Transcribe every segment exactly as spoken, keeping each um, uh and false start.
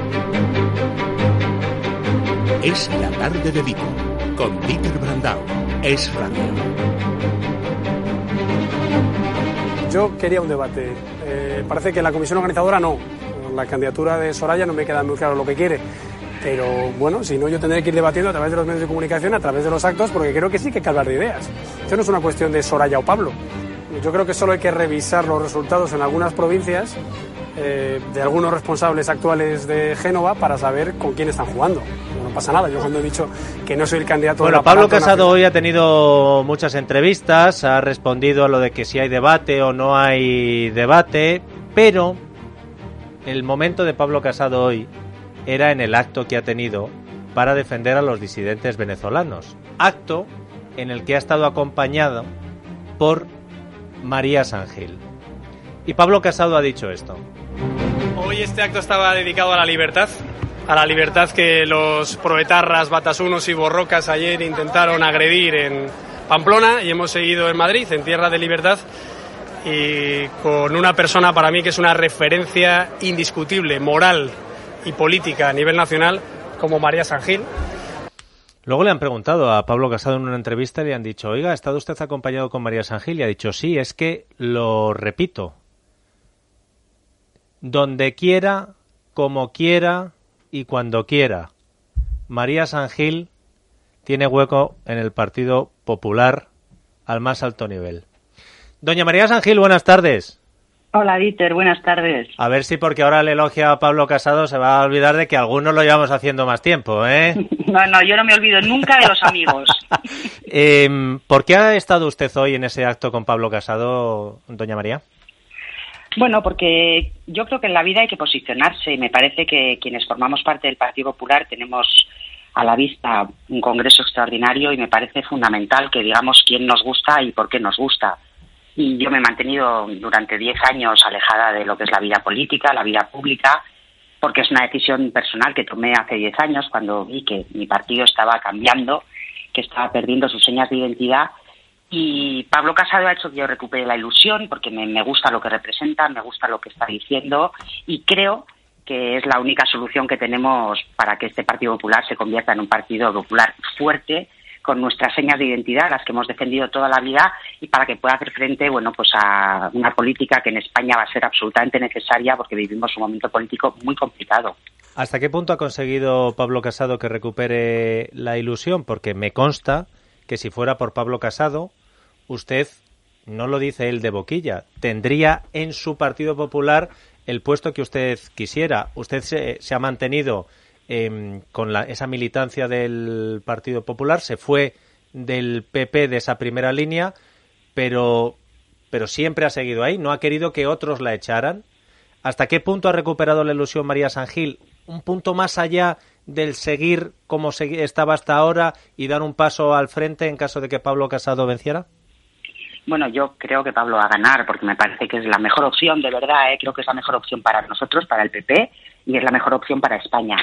Es la tarde de Vigo, con Dieter Brandau. Es Radio. Yo quería un debate. Eh, parece que la comisión organizadora no. La candidatura de Soraya no me queda muy claro lo que quiere. Pero bueno, si no, yo tendré que ir debatiendo a través de los medios de comunicación, a través de los actos, porque creo que sí que hay que hablar de ideas. Esto no es una cuestión de Soraya o Pablo. Yo creo que solo hay que revisar los resultados en algunas provincias eh, de algunos responsables actuales de Génova para saber con quién están jugando. No, no pasa nada. Yo cuando he dicho que no soy el candidato... Bueno, Pablo Casado hoy ha tenido muchas entrevistas, ha respondido a lo de que si hay debate o no hay debate, pero el momento de Pablo Casado hoy era en el acto que ha tenido para defender a los disidentes venezolanos. Acto en el que ha estado acompañado por María San Gil. Y Pablo Casado ha dicho esto. Hoy este acto estaba dedicado a la libertad, a la libertad que los proetarras, batasunos y borrocas ayer intentaron agredir en Pamplona, y hemos seguido en Madrid, en tierra de libertad, y con una persona para mí que es una referencia indiscutible, moral y política a nivel nacional, como María San Gil. Luego le han preguntado a Pablo Casado en una entrevista y le han dicho, oiga, ¿ha estado usted acompañado con María San Gil? Y ha dicho, sí, es que lo repito, donde quiera, como quiera y cuando quiera, María San Gil tiene hueco en el Partido Popular al más alto nivel. Doña María San Gil, buenas tardes. Hola, Dieter, buenas tardes. A ver si porque ahora le elogia a Pablo Casado se va a olvidar de que algunos lo llevamos haciendo más tiempo, ¿eh? No, no, yo no me olvido nunca de los amigos. eh, ¿Por qué ha estado usted hoy en ese acto con Pablo Casado, doña María? Bueno, porque yo creo que en la vida hay que posicionarse y me parece que quienes formamos parte del Partido Popular tenemos a la vista un congreso extraordinario y me parece fundamental que digamos quién nos gusta y por qué nos gusta. Y yo me he mantenido durante diez años alejada de lo que es la vida política, la vida pública, porque es una decisión personal que tomé hace diez años cuando vi que mi partido estaba cambiando, que estaba perdiendo sus señas de identidad. Y Pablo Casado ha hecho que yo recupere la ilusión, porque me, me gusta lo que representa, me gusta lo que está diciendo, y creo que es la única solución que tenemos para que este Partido Popular se convierta en un Partido Popular fuerte, con nuestras señas de identidad, las que hemos defendido toda la vida, y para que pueda hacer frente, bueno, pues a una política que en España va a ser absolutamente necesaria porque vivimos un momento político muy complicado. ¿Hasta qué punto ha conseguido Pablo Casado que recupere la ilusión? Porque me consta que si fuera por Pablo Casado, usted, no lo dice él de boquilla, tendría en su Partido Popular el puesto que usted quisiera. Usted se, se ha mantenido Eh, con la, esa militancia del Partido Popular, se fue del P P de esa primera línea, pero, pero siempre ha seguido ahí, no ha querido que otros la echaran. ¿Hasta qué punto ha recuperado la ilusión María San Gil? ¿Un punto más allá del seguir como se, estaba hasta ahora y dar un paso al frente en caso de que Pablo Casado venciera? Bueno, yo creo que Pablo va a ganar porque me parece que es la mejor opción, de verdad, ¿eh? Creo que es la mejor opción para nosotros, para el P P, y es la mejor opción para España.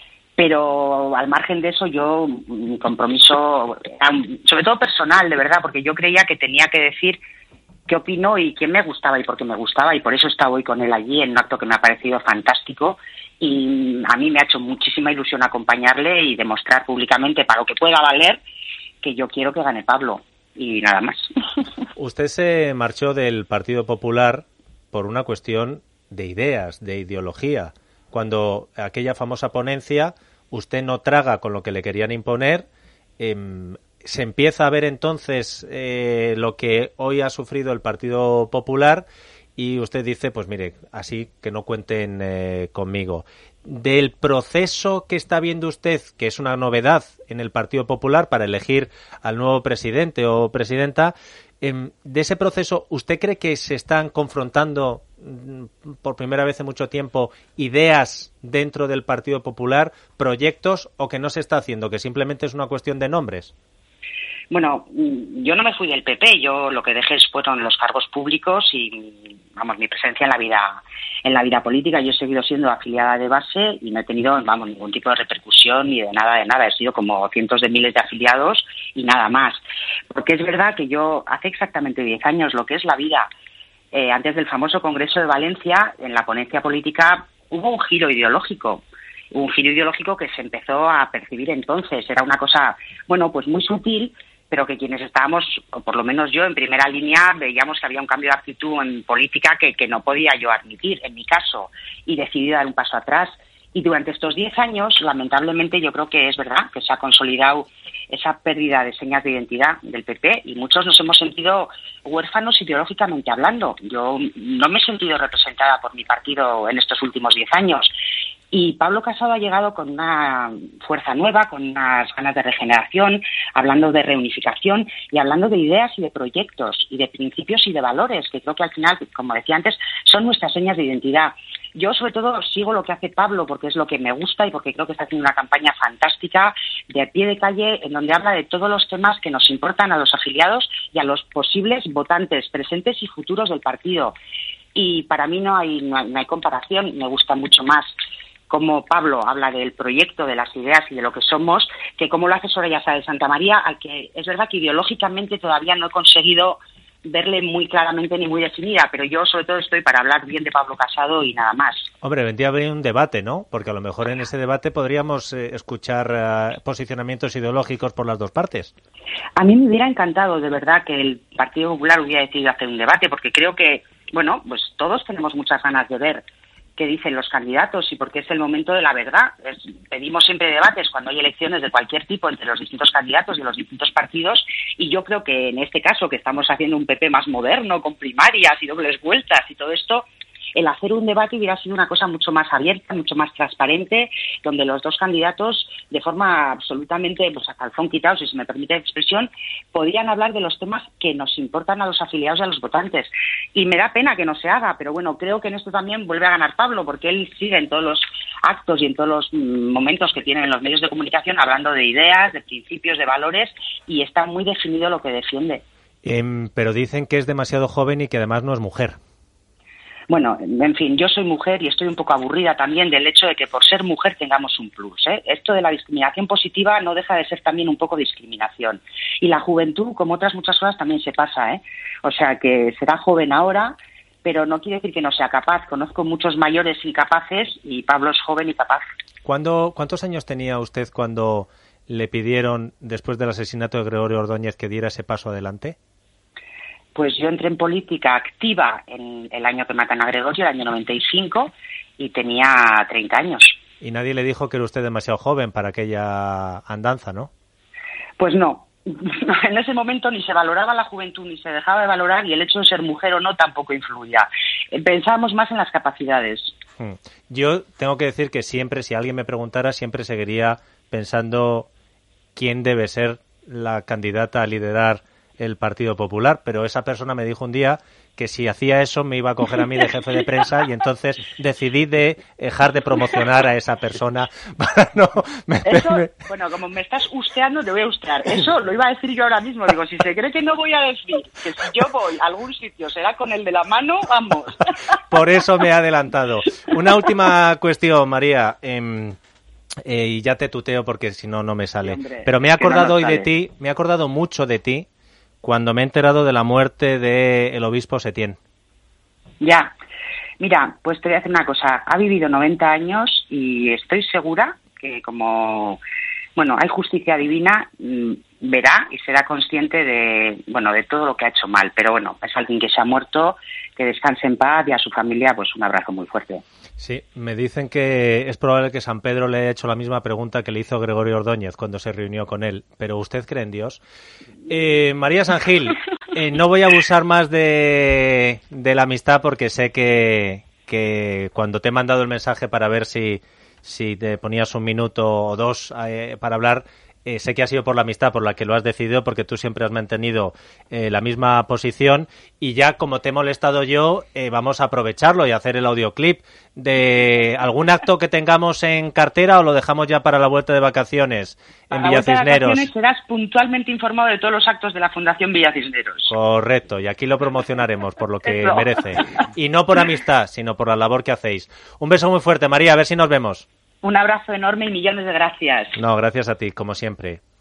Pero al margen de eso, yo, mi compromiso, sobre todo personal, de verdad, porque yo creía que tenía que decir qué opino y quién me gustaba y por qué me gustaba, y por eso he estado hoy con él allí en un acto que me ha parecido fantástico, y a mí me ha hecho muchísima ilusión acompañarle y demostrar públicamente, para lo que pueda valer, que yo quiero que gane Pablo, y nada más. Usted se marchó del Partido Popular por una cuestión de ideas, de ideología. Cuando aquella famosa ponencia, usted no traga con lo que le querían imponer, eh, se empieza a ver entonces eh, lo que hoy ha sufrido el Partido Popular y usted dice, pues mire, así que no cuenten eh, conmigo. Del proceso que está viendo usted, que es una novedad en el Partido Popular para elegir al nuevo presidente o presidenta, eh, de ese proceso, ¿usted cree que se están confrontando por primera vez en mucho tiempo ideas dentro del Partido Popular, proyectos, o que no se está haciendo, que simplemente es una cuestión de nombres? Bueno, yo no me fui del P P, yo lo que dejé fueron los cargos públicos y, vamos, mi presencia en la vida en la vida política. Yo he seguido siendo afiliada de base y no he tenido, vamos, ningún tipo de repercusión ni de nada, de nada. He sido como cientos de miles de afiliados y nada más. Porque es verdad que yo, hace exactamente diez años, lo que es la vida, eh, antes del famoso Congreso de Valencia, en la ponencia política, hubo un giro ideológico. un giro ideológico que se empezó a percibir entonces. Era una cosa, bueno, pues muy sutil, pero que quienes estábamos, o por lo menos yo, en primera línea, veíamos que había un cambio de actitud en política que, que no podía yo admitir, en mi caso, y decidí dar un paso atrás. Y durante estos diez años, lamentablemente, yo creo que es verdad que se ha consolidado esa pérdida de señas de identidad del P P y muchos nos hemos sentido huérfanos ideológicamente hablando. Yo no me he sentido representada por mi partido en estos últimos diez años. Y Pablo Casado ha llegado con una fuerza nueva, con unas ganas de regeneración, hablando de reunificación y hablando de ideas y de proyectos y de principios y de valores, que creo que al final, como decía antes, son nuestras señas de identidad. Yo, sobre todo, sigo lo que hace Pablo porque es lo que me gusta y porque creo que está haciendo una campaña fantástica de a pie de calle en donde habla de todos los temas que nos importan a los afiliados y a los posibles votantes presentes y futuros del partido. Y para mí no hay, no hay, no hay comparación, me gusta mucho más cómo Pablo habla del proyecto, de las ideas y de lo que somos, que cómo lo hace Soraya Sáez de Santamaría, al que es verdad que ideológicamente todavía no he conseguido verle muy claramente ni muy definida, pero yo sobre todo estoy para hablar bien de Pablo Casado y nada más. Hombre, vendría a haber un debate, ¿no? Porque a lo mejor en ese debate podríamos eh, escuchar eh, posicionamientos ideológicos por las dos partes. A mí me hubiera encantado, de verdad, que el Partido Popular hubiera decidido hacer un debate, porque creo que, bueno, pues todos tenemos muchas ganas de ver qué dicen los candidatos y porque es el momento de la verdad. Es, pedimos siempre debates cuando hay elecciones de cualquier tipo entre los distintos candidatos de los distintos partidos y yo creo que en este caso que estamos haciendo un P P más moderno, con primarias y dobles vueltas y todo esto, el hacer un debate hubiera sido una cosa mucho más abierta, mucho más transparente, donde los dos candidatos, de forma absolutamente, pues a calzón quitado, si se me permite la expresión, podían hablar de los temas que nos importan a los afiliados y a los votantes. Y me da pena que no se haga, pero bueno, creo que en esto también vuelve a ganar Pablo, porque él sigue en todos los actos y en todos los momentos que tienen en los medios de comunicación hablando de ideas, de principios, de valores, y está muy definido lo que defiende. Eh, pero dicen que es demasiado joven y que además no es mujer. Bueno, en fin, yo soy mujer y estoy un poco aburrida también del hecho de que por ser mujer tengamos un plus, ¿eh? Esto de la discriminación positiva no deja de ser también un poco discriminación. Y la juventud, como otras muchas cosas, también se pasa, ¿eh? O sea, que será joven ahora, pero no quiere decir que no sea capaz. Conozco muchos mayores incapaces y Pablo es joven y capaz. ¿Cuándo, ¿Cuántos años tenía usted cuando le pidieron, después del asesinato de Gregorio Ordóñez, que diera ese paso adelante? Pues yo entré en política activa en el año que matan a Gregorio, el año noventa y cinco, y tenía treinta años. Y nadie le dijo que era usted demasiado joven para aquella andanza, ¿no? Pues no. En ese momento ni se valoraba la juventud, ni se dejaba de valorar, y el hecho de ser mujer o no tampoco influía. Pensábamos más en las capacidades. Yo tengo que decir que siempre, si alguien me preguntara, siempre seguiría pensando quién debe ser la candidata a liderar el Partido Popular, pero esa persona me dijo un día que si hacía eso me iba a coger a mí de jefe de prensa y entonces decidí de dejar de promocionar a esa persona para no meterme. Eso, bueno, como me estás usteando, te voy a ustear. Eso lo iba a decir yo ahora mismo. Digo, si se cree que no voy a decir que si yo voy a algún sitio será con el de la mano, vamos. Por eso me he adelantado. Una última cuestión, María. Eh, eh, y ya te tuteo porque si no, no me sale. Sí, hombre, pero me he acordado no hoy de ti, me he acordado mucho de ti cuando me he enterado de la muerte del obispo Setién. Ya, mira, pues te voy a decir una cosa. Ha vivido noventa años y estoy segura que como, bueno, hay justicia divina, verá y será consciente de, bueno, de todo lo que ha hecho mal. Pero bueno, es alguien que se ha muerto, que descanse en paz y a su familia, pues un abrazo muy fuerte. Sí, me dicen que es probable que San Pedro le haya hecho la misma pregunta que le hizo Gregorio Ordóñez cuando se reunió con él. Pero ¿usted cree en Dios? Eh, María San Gil, eh, no voy a abusar más de, de la amistad porque sé que, que cuando te he mandado el mensaje para ver si, si te ponías un minuto o dos eh, para hablar, Eh, sé que ha sido por la amistad por la que lo has decidido, porque tú siempre has mantenido eh, la misma posición y ya como te he molestado yo, eh, vamos a aprovecharlo y hacer el audioclip de algún acto que tengamos en cartera o lo dejamos ya para la vuelta de vacaciones en para Villa Cisneros. La vuelta de vacaciones serás puntualmente informado de todos los actos de la Fundación Villa Cisneros. Correcto, y aquí lo promocionaremos por lo que Eso. merece. Y no por amistad, sino por la labor que hacéis. Un beso muy fuerte, María, a ver si nos vemos. Un abrazo enorme y millones de gracias. No, gracias a ti, como siempre.